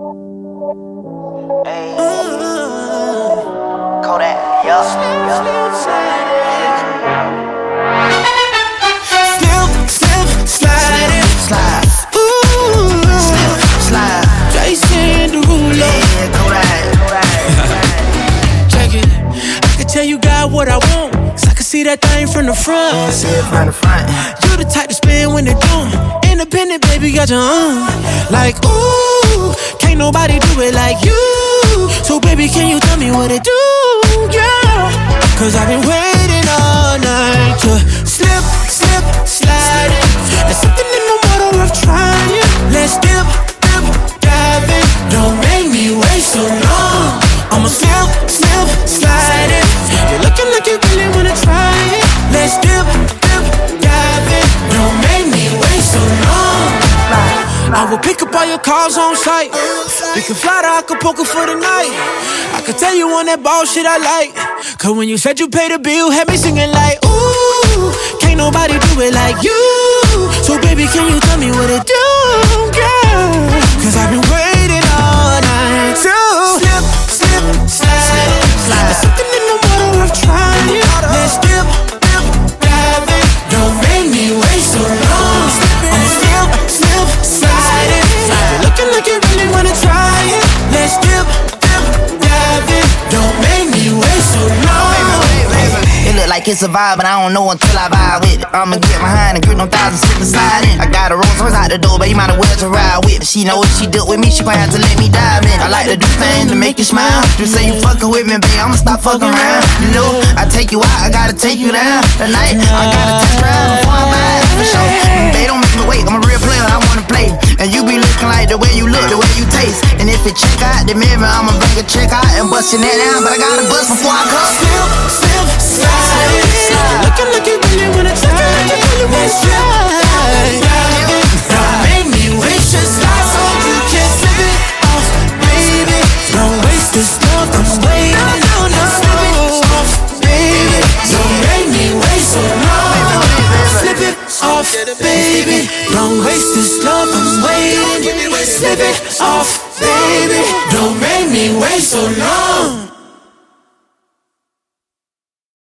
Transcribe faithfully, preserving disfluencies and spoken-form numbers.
Hey. Kodak, yup, yup. Slip, slip, slide it, slide. Ooh, slip, slide. Jason Derulo. Yeah, Kodak, Kodak. Check it. I can tell you got what I want, 'cause I can see that thing from the front. Yeah, see it from the front. You the type to spin when they're doing. Independent, baby, got your own. Like, ooh, can't nobody do it like you. So, baby, can you tell me what it do? Yeah, 'cause I've been waiting all night to slip, slip, slide it. There's something in the water worth trying. Let's dip, dip, dive in. Don't make me wait so long. I'ma slip, slip, slide it. You're looking like you really wanna try it. Let's dip, dip, dive in. Don't make me wait so long. I will pick up all your calls on site. We can fly to Acapulco for the night. I can tell you on that ball shit I like. 'Cause when you said you paid the bill, had me singing like, ooh, can't nobody do it like you. So baby, can you tell me what it do, girl? 'Cause I've been waiting all night to slip, slip, slide. There's something in the water worth trying. Let's dip, dip, dive in. Don't make me wait so long. I'ma slip, slip, slide it. You're looking like you really wanna try it. Let's dip, dip, dive in. Don't make me wait so long. It look like it's a vibe, but I don't know until I vibe with it. I'ma get behind and grip no thousand slip and slide in. I got a Rolls Royce out the door, but you might as well to ride with it. She know if she do with me, she gon' have to let me dive in. I like to do things to make you smile. You say you fucking with me, babe, I'ma stop fucking around. You know, I take you out, I gotta take you down. Tonight, I gotta test drive before I buy it, for sure. They don't make me wait, I'm a real player, I wanna play. And you be looking like the way you look, the way you taste. And if it check out the mirror, I'ma bring a check out and bust your neck down. But I gotta bust before I come. Slip, slip, slide it. You're looking like you really wanna try it. Let's try. Don't make me waste your slide so you can slip it off, baby. Don't waste this love, I'm waiting. No, no, slip it off, baby. Don't make me wait so long. Slip it off, baby. Don't waste this love, I'm waiting. Slip it off, baby. Don't make me wait so long.